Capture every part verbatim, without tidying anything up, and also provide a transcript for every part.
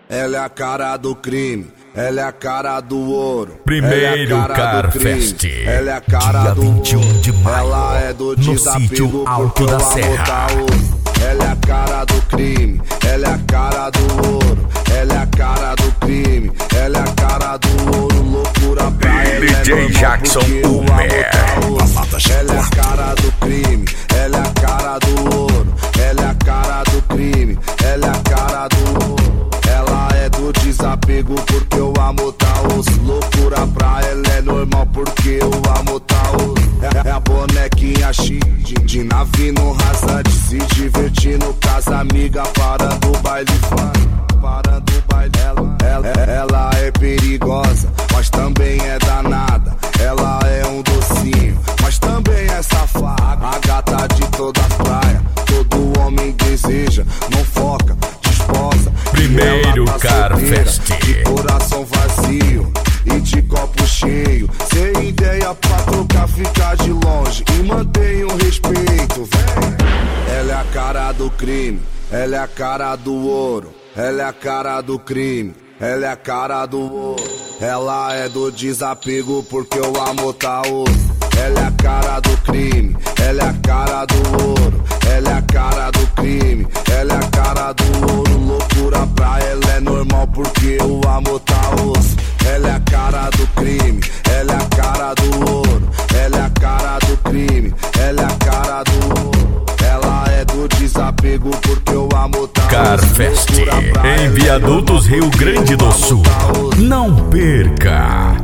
Ela é a cara do crime, ela é a cara do ouro. Primeiro Carfest, ela é a cara dia do vinte e um de maio, ela é do no sítio Alto da Serra. Ela é a cara do crime, ela é a cara do ouro. Ela é a cara do crime, ela é a cara do ouro. Loucura pra ela D J é normal Jackson porque o amor tá osso. Ela é a cara do crime, ela é a cara do ouro. Ela é a cara do crime, ela é a cara do ouro. Ela é do desapego porque o amor tá osso. Loucura pra ela é normal porque o amor tá osso. É, é a bonequinha chique de nave no rasante, se divertindo com as amigas, parando o baile funk, parando o baile. Ela, ela, ela é perigosa, mas também é danada. Ela é um docinho, mas também é safada. A gata de toda a praia, todo homem deseja, não foca, desposa. Primeiro tá Carfest, de coração vazio e de copo cheio, sem ideia pra trocar, ficar de longe e mantém o respeito, vem. Ela é a cara do crime, ela é a cara do ouro. Ela é a cara do crime, ela é a cara do ouro. Ela é do desapego porque o amor tá osso. Ela é a cara do crime, ela é a cara do ouro. Ela é a cara do crime, ela é a cara do ouro. Loucura pra ela é normal porque o amor tá osso. Ela é a cara do crime, ela é a cara do ouro. Ela é a cara do crime, ela é a cara do ouro. Ela é do desapego porque o amor tá Carfest, em Viadutos, Rio Grande do Sul. Não perca!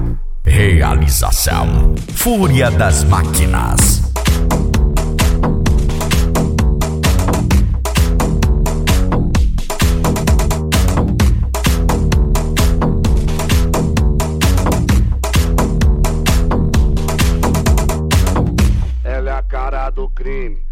Realização Fúria das Máquinas. Ela é a cara do crime,